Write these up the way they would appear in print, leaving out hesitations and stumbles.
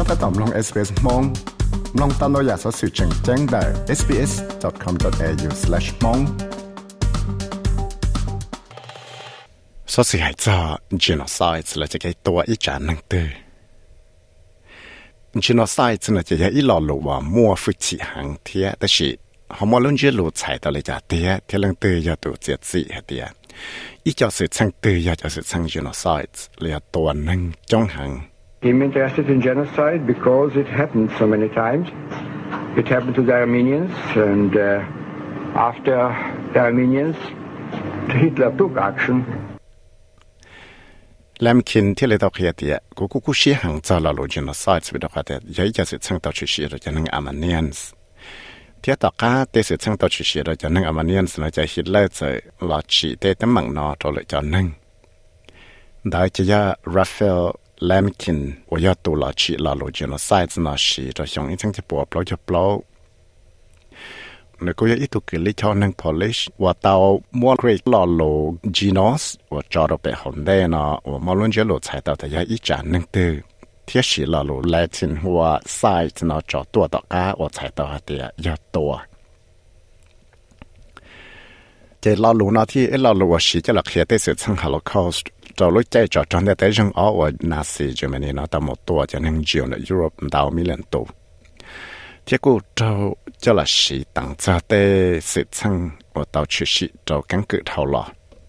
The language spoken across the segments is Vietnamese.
ก็ตอมลง SBS มองลองตามเราอยากสอสื่อแจ้งได้ sbs.com.au/mong สอสื่อให้เจ้า genocide เราจะแก้ตัวอีจานนั่งตื้อ genocide เราจะยังอีหล่อหลวงมั่วฟุจิหังเทียแต่สิเขามาลุ้นเจลูใช้ตัวเลยจะเทียที่ลังตื้อยาตัวเจ็ดสี่เทียอีเจ้าสื่อช่างตื้อยาจะสื่อช่าง genocide เลยตัวนั่งจ้องหัง I'm interested in genocide because it happened so many times. It happened to the Armenians, and after the Armenians, Hitler took action. แล้วมันคิดที่เราต้องเขียนที่กูเชื่อหังจะเรารู้ genocide วิธีการที่ยัยจะสื่อช่างตัวชื่อเราจะนั่ง Armenians ที่ต่อการที่สื่อช่างตัวชื่อเราจะนั่ง Armenians เราจะฮิตเลอร์จะหลอดชีเตตั้งมังนอตัวเราจะนั่งได้จะยา Raphael Lemkin 我要读了去了路genocide 那时就像一种就不就不那个一读给你瞧能 polish 我到 more great 了路 genos 我找到背后的呢我马龙这路才到的要一站能的贴实了路 Latin 或 site 呢找多到家我才到的要多这老路那天老路我是这了开的是称 Holocaustเรารู้ใจจอดจอนแต่ยังอ๋อว่านาซีเยอรมนีเนาะแต่หมดตัวจะนั่งจีนในยุโรปดาวมิเลนตัวที่กูเราจะละสีต่างจากแต่สิทั้งว่าดาวชื่อสีเรากันเกิดเท่าหรอ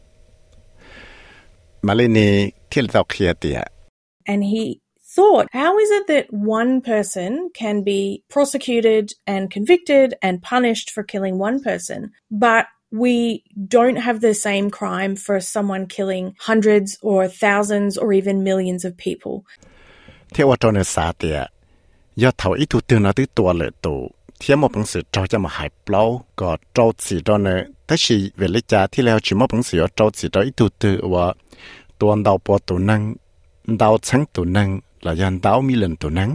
มาเลยนี่ที่เราเคลียร์เดีย And he thought, how is it that one person can be prosecuted and convicted and punished for killing one person, but we don't have the same crime for someone killing hundreds or thousands or even millions of people. ที่ว่าตอนนี้สาเตียยอดเท่าอีตัวตื่นนาที่ตัวเลยตัวที่มอบังสือเราจะมาหายเปล่าก็เราสิตอนนี้แต่สิเวลาจ่าที่แล้วจิมอบังสือเราสิตอนอีตัวตื่นว่าตัวดาวปอตัวนั่งดาวชั้งตัวนั่งและยันดาวมิเลนตัวนั่ง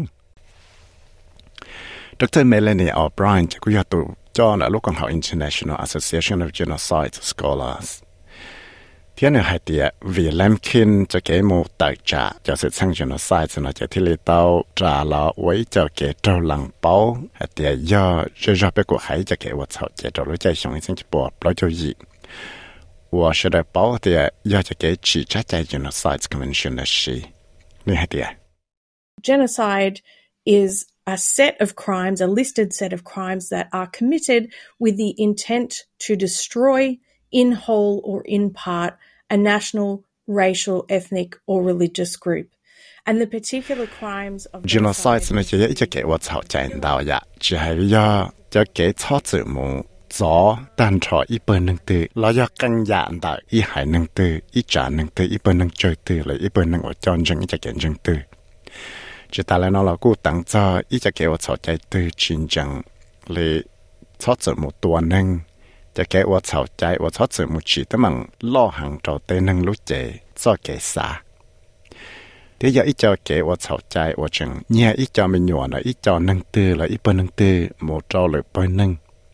ดร. Melanie O'Brien จะกุยตัวจอห์นลูกของเขา International Association of Genocide Scholars ที่นี่ให้เดียวีแลมคินจะเกี่ยมูตัดจ่าจะสื่อช่าง genocide นะจะที่เลเต้าจ่าละไว้จะเกี่ยเจ้าหลังเป้าให้เดียย่อจะไปกูให้จะเกี่ยว่าเขาจะจะรู้ใจชงให้ฉันจะบอกเราจะยิงว่าจะได้เป้าเดียย่อจะเกี่ยชี้ชัดใจ genocide convention นะสินี่ให้เดีย Genocide is a set of crimes, a listed set of crimes that are committed with the intent to destroy in whole or in part a national, racial, ethnic or religious group. And the particular crimes of genocide 呢就一直给我吵战到呀，只係要就給操字幕左單錯一本能對，然後更嚴到一係能對，一站能對，一本能最對了，一本能我戰爭一直見證對。只但係我老姑當咗一直給我吵ใจ對戰爭嚟操字幕多能。จะแกว่าเข้าใจว่าชอบสื่อมุจีแต่มันล่อหังเราเต้นนั่งรู้ใจจะแกสาเดี๋ยวอีเจ้าแกว่าเข้าใจว่าจังเนี่ยอีเจ้าไม่หยวนละอีเจ้านั่งตื้อละอีเปิ้นนั่งตื้อหมู่เจ้าเลยเปิ้นนั่ง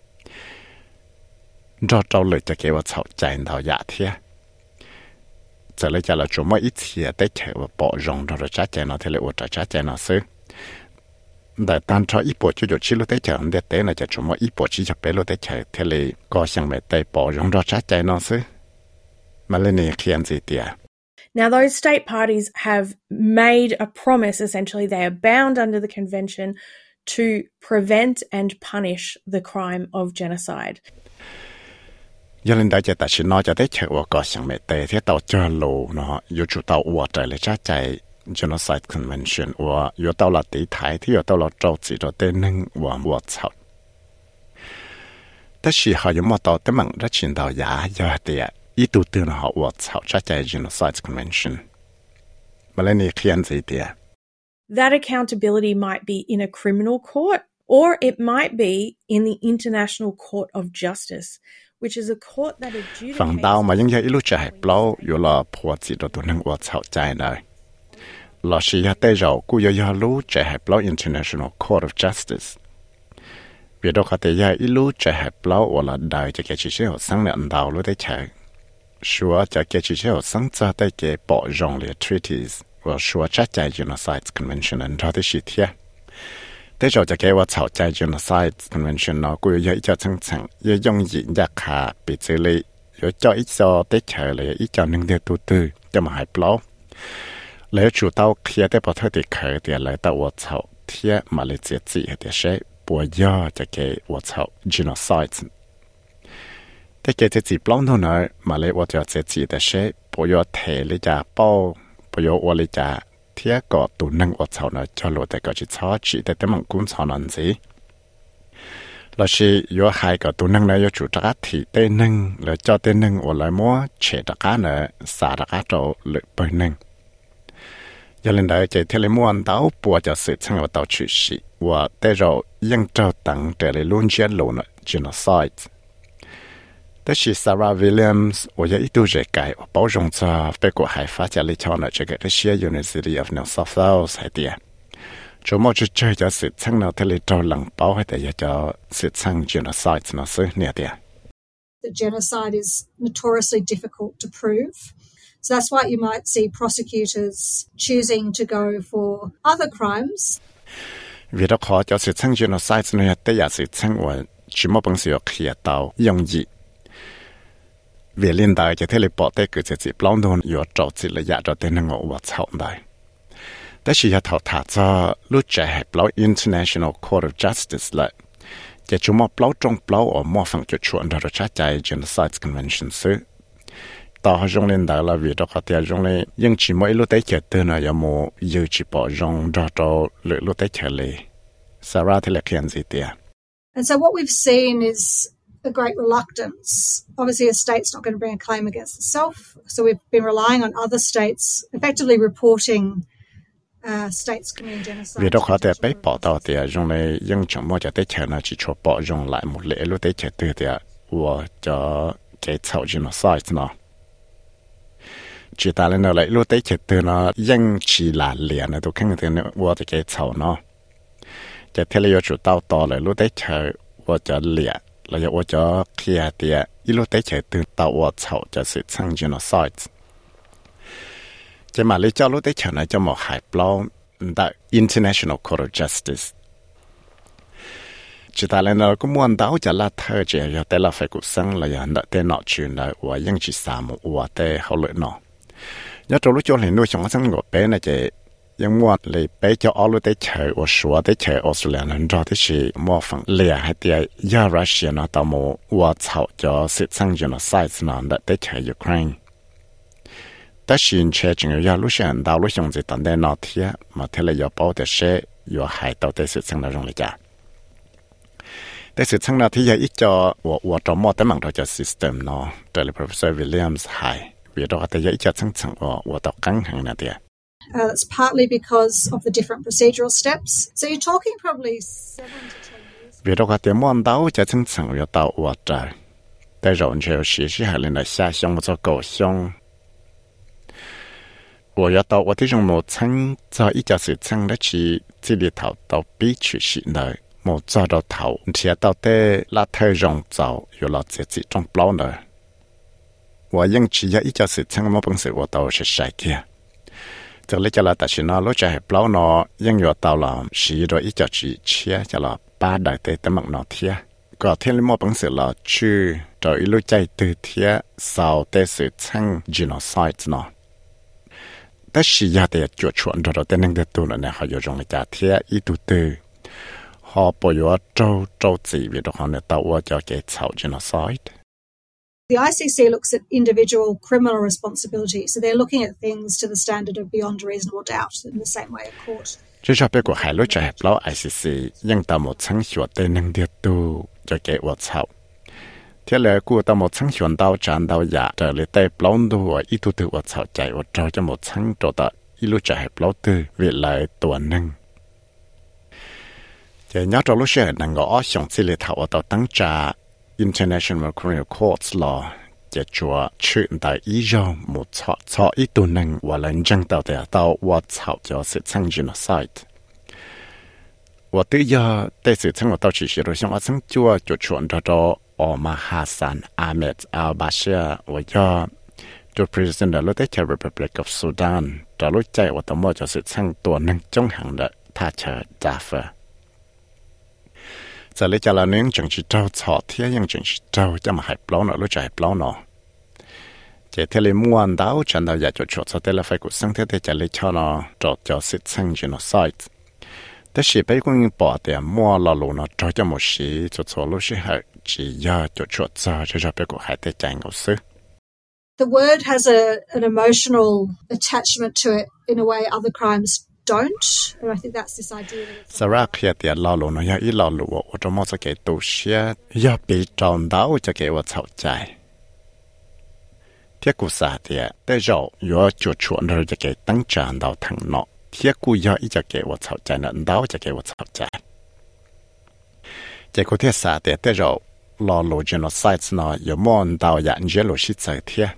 เราเลยจะแกว่าเข้าใจเราอยากเทียจะเลยจะเราจมว่าอีเทียได้แค่ว่าปอรงเราจะใจเราเทเลว่าจะใจเราซื้อแต่ตอนที่อีปอจะอยู่ชิลุได้เจอเด็กเต้นจะชมว่าอีปอจะไปลุได้เจอเทเลก็ยังไม่ได้ปอรงรอชัดใจน้องซื้อมาเล่นในเขียนสิเดีย Now those state parties have made a promise, essentially they are bound under the convention to prevent and punish the crime of genocide. ยันได้จะตัดสินน้อยจะได้เจอว่าก็ยังไม่ได้ที่ต่อเจอโลเนาะอยู่จุดต่อวัวใจเลยชัดใจ Genocide Convention ว่าอยู่到了地台ที่อยู่到了周子的对能ว่า我操但是好有冇到的忙的见到呀有的一度对了好我操这在 Genocide Convention มาเล่นในเขียนสิเดีย That accountability might be in a criminal court or it might be in the International Court of Justice which is a court that adjudicates ฝั่งดาวมายังยังอีลูกจะให้เปล่าอยู่ละพัวจิตตัวนึงว่าเข้าใจได้老师也带着古要路这还不 International Court of Justice 别的话的也一路这还不我了带这个其实有商量道路的车说这个其实有商在的给保障的 treaties 我说这在 Genocide Convention 然后的是贴แต่เราจะแก้ว่าชาวใจ genocide convention เนาะกูอยากจะทั้งยังยงยิงอยากขาปิดเจเลยอยากจะอีกจอได้เฉยเลยอีกจอหนึ่งเดียวตัวจะมาหายเปล่าแล้วchủ tàu kiaได้ประเทศที่เคยเดียเลยแต่ว่าชาวเที่ยมาเลเซียจีเดียใช้ปัวยาจะแก้ว่าชาว genocide แต่แกจะจีปล้องเท่านั้นมาเลยว่าจะจีแต่ใช้ปัวยาเทเลยจะเป้าปัวยาว่าเลยจะเที่ยก็ตัวนั่งว่าชาวนั้นจะรู้แต่ก็จะชอบจีแต่มันกุ้งชาวนั้นสิเราชีอยู่หายก็ตัวนั่งเลยอยู่จักรที่เต้นึงแล้วเจ้าเต้นึงว่าเลยมัวเฉดจักรเนี่ยสาจักรโตหรือเปิดนึงยาลินได้ใจเทเลมวนเต้าปัวจะสืบช่างว่าเต้าชื่อสิว่าแต่เรายังเจ้าตั้งแต่เลยลุ้นเชียร์ลงน่ะ genocide แต่ชีซาร่าวิลเลียมส์ว่าจะอีตัวเจไก่ว่า包容着ไปกว่าหายฟ้าจะเลยชาวน่ะ这个的些 University of New South Wales 还的周末就这就สืบช่างน่ะเทเลเจ้าหลังเป้าให้แต่อยากจะสืบช่าง genocide น่ะซึ่งเนี่ยเดีย The genocide is notoriously difficult to prove. So that's why you might see prosecutors choosing to go for other crimes. vì đó khó cho sự sang genocide này để giả sự sang và chỉ một bằng sự khía tàu dùng gì vì liên đại cho thế là bỏ tay cứ chỉ plong đồn yếu trâu chỉ là giả cho tên ngộ và chậu đại. Đó chỉ là thảo thả cho lúc trẻ hay plong International Court of Justice lại chỉ chúng một plong trong plong ở một phần cho chuẩn đó trả chạy genocide convention xứ. Tao dùng lên đó là vì đó có thể dùng lên nhưng chỉ mỗi lúc tới chợ tư này có một yêu chỉ bỏ dùng đó cho lúc tới chợ lì. Sarah thì là kiện gì tiệt? And so what we've seen is a great reluctance. Obviously, a state's not going to bring a claim against itself, so we've been relying on other states effectively reporting states committing genocide. Vì đó có thể bị bỏ tao tiệt dùng lên nhưng chẳng mua cho tới chợ này chỉ cho bỏ dùng lại một lễ lúc tới chợ tư tiệt và cho cái chậu genocide nó. Chỉ ta lên lại lúc tới chợ tư nó nhưng chỉ là liền này tôi không thể nói cái chậu nó. Chỉ thế là chủ tao to lại lúc tới chợ và cho liền là do cho kia tiệt lúc tới chợ tư tao và chậu cho sự sang genocide. Chỉ mà lấy cho lúc tới chợ này cho một hải plau tại International Court of Justice. Chỉ ta lên nó cũng muốn đào cho là thơ chỉ là để là phải cuộc sống là hiện tại để nọ chuyện là và những chỉ sao một và để hậu lợi nọ. Nhớ trong lúc cho lên nuôi sống sống ngồi bé này chỉ những mua lấy bé cho ở lúc tới chơi và sửa tới chơi Australia nên cho tới chỉ mua phần lẻ hay tiệt giờ Russia nó tao mua và chào cho sự sang genocide nó tới chơi Ukraine. Tất nhiên chơi chuyện giờ lúc sáng đào lúc xong gì tận đây nọ thì mà thế là giờ bảo để sẽ giờ hai tàu tới sự sang nó trong lại cha. Tới sự sang nó thì giờ ít cho và trong một tấm bằng cho system nó từ Professor Williams hay vì đó thì giờ ít cho sang và tàu căng hàng này tiệt. That's partly because of the different procedural steps. So you're talking probably 7 to 10 years. Vì đó thì muốn đào cho sang và tàu và trời. Tại rồi nhiều sự hay là nó xa xong cho cầu xong. 我要到我这种某层在一家是层的去这里头到必须是的，某找到头，贴到的拉头容造有了这种包呢。我因只要一家是层，我本身我都是晒的。这里就了，但是呢，如果是包呢，因有到了是到一家去切，就了八代的的门那贴。个天里我本身了去到一路在对贴，少的是层 genocide 呢。但是要得做出来的那个多了呢，还有用来加贴一度的，好不要周子为的话呢，到我就给炒 genocide。 The ICC looks at individual criminal responsibility, so they're looking at things to the standard of beyond reasonable doubt in the same way a court. 至少别个海陆在老 ICC 应到某层学的那个多就给我炒。thế là cô ta một tháng chuyển đào tràn đào giả trở lại tay plong đồ ít tu tự và chảo chạy và trao cho một tháng trò ta ít lúc chạy plong tư vì lại tuần nâng chỉ nhớ trong lúc sẽ năng gõ xong xí lệ thảo ở tăng trả International Criminal Courts Law chỉ cho chuyện tại ý do một chọ ít tu nâng và lần chân tàu để tàu và chảo cho sự sang genocide và tự do tại sự sang của tàu chỉ rồi xong ở sang chua cho chuyện đó Omar Hassan Ahmed al-Bashir 我要做 President 的 Republic of Sudan 在路在我的么就是唱多能中行的 thà chờ trả phở giờ lấy cho là nếu chẳng chỉ trâu thọ thế nhưng chẳng chỉ trâu cho mà hãy plau nó lúc chạy plau nó chỉ thế là muôn đáo chẳng đâu giờ cho chuột sau thế là phải cuộc sống thế thì chỉ lấy cho nó cho sự sang genocideแต่สิไปก็ยังปอแต่มัวลอลูนะจอจะหมดสิจะ做路是还只要就做จะไปก็还得讲个事 The word has an emotional attachment to it in a way other crimes don't, and I think that's this idea that it's สระเขียดลอลูนะอย่าอีลอลูว่าจะมาจะเกิดตัวเสียอย่าไปจองดาวจะเกิดว่าเข้าใจที่กูสาเดียแต่เราอย่าจุดชวนเราจะเกิดตั้งจานดาวทั้งนอกที่กูอยากอีจะเก็บว่าเข้าใจนะดาวจะเก็บว่าเข้าใจเจ้ากูที่สาเดียแต่เรารอโลจิโนไซส์นะอย่ามองดาวอย่างเจโลชิใจเทีย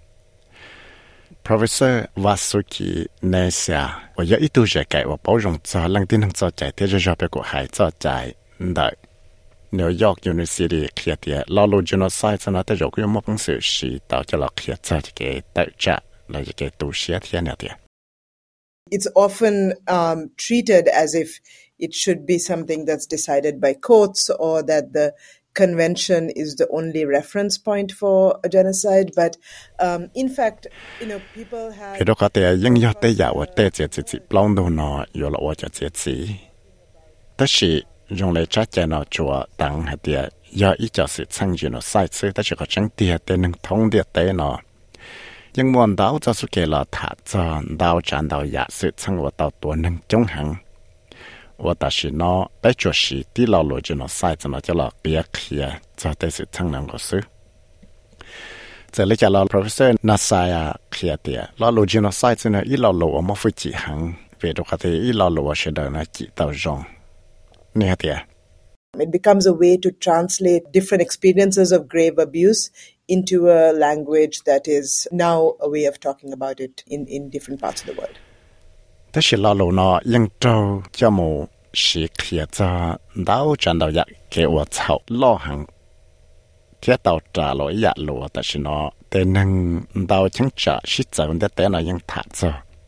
Professor Vasuki ในเสียว่าอยากอีตัวจะเก็บว่าป้องรงจอหลังที่นั่งจอใจที่จะไปกูหายจอใจได้นิวยอร์กยูนิเวอร์ซิตี้เคลียร์เดียรอโลจิโนไซส์นะแต่เราก็ยังไม่ต้องสื่อสีต่อจะเราเคลียร์จอจะเก็บแต่จะเราจะเก็บตัวเสียเทียเนี่ยเดีย It's often treated as if it should be something that's decided by courts or that the convention is the only reference point for a genocide. But in fact, people have... คือเราก็แต่ยังยอดแต่อยากว่าแต่เจ็ดสิบปล้องดูนออยู่ละว่าจะเจ็ดสิแต่สิ用来ชัดเจนจัวตังให้เดียยาอีจะสิช่างอยู่นอไซซ์แต่สิก็จังเดียแต่หนึ่งท้องเดียแต่นอยังมวนดาวจะสุเกลาถาจอนดาวจันดาวยาสึช่างว่าดาวตัวหนึ่งจงหังว่าแต่สินอไปจวดสีที่เราโลจิโนไซจะมาจะหลอกเบียเคลียจะได้สิช่างนั่งก็ซื้อจะเลยจะเรา professor นาซายาเคลียเดียเราโลจิโนไซจะเนี่ยอีเราโลว่าไม่ฟื้นจีหังเวทก็ที่อีเราโลว่าเสด็จนะจีตาวจงเนี่ยเดีย It becomes a way to translate different experiences of grave abuse into a language that is now a way of talking about it in different parts of the world. แต่สิลาโลนะยังเจ้าจะมูสิเคลียจะดาวจันดาวอยากเกว่าเฉาล่อหังเทียดาวจ่าลอยอยากโลแต่สินะแต่นังดาวชังจ่าชิดจังแต่นะยังถาเจ้า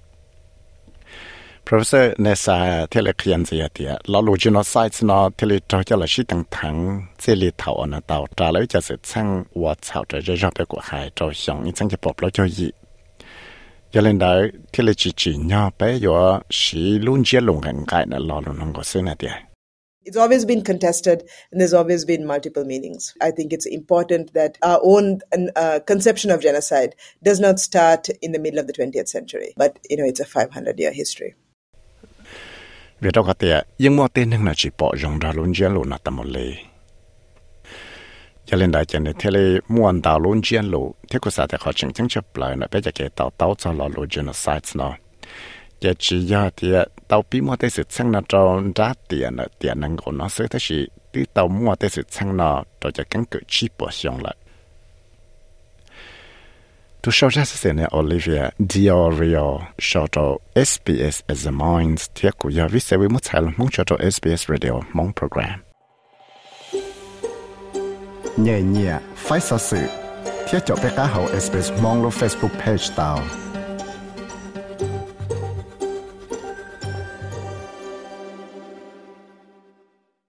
Professor ในสายเทเลเคียนเสียเดียเรารู้จีโนไซส์นะเทเลจอจะละชิตังถังเจลีเท่าอันดาวจ่าแล้วจะเสร็จช่างว่าเฉาจะจะไปกว่าหายเจ้าหยองอีจังจะปอบแล้วเจ้ายีอย่าเล่นได้เทเลจีเนี่ยไปอยู่สีลุ่นเจียลงกันไกลนะเราลงก็ซื้อนะเดีย It's always been contested and there's always been multiple meanings. I think it's important that our own conception of genocide does not start in the middle of the 20th century, but it's a 500-year history. เวลาเขาเตียยังมอเต้นนึงนะจีปอจงดาลุนเจียนลูนัตมเลยอย่าเล่นได้จังเนี่ยเทเลม้วนดาลุนเจียนลูที่กุศลแต่เขาจึงจะปล่อยนะไปจะเกิดเต่าจะรอลูจีโนไซส์เนาะจะจียาเตียเต่าปีมัวได้สุดช่างนะจอนรัดเตียนะเตียนังคนนะซึ่งถ้าสิที่เต่ามัวได้สุดช่างนะเราจะกันเกิดชีปวดชงละTo show just in Olivia Diorio shoto SBS as the minds tiaku ya vise we mutal mong shoto SBS radio mong program. Nye nye, fai sa su. Tia chọc pe ka hau SBS mong lo Facebook page tao.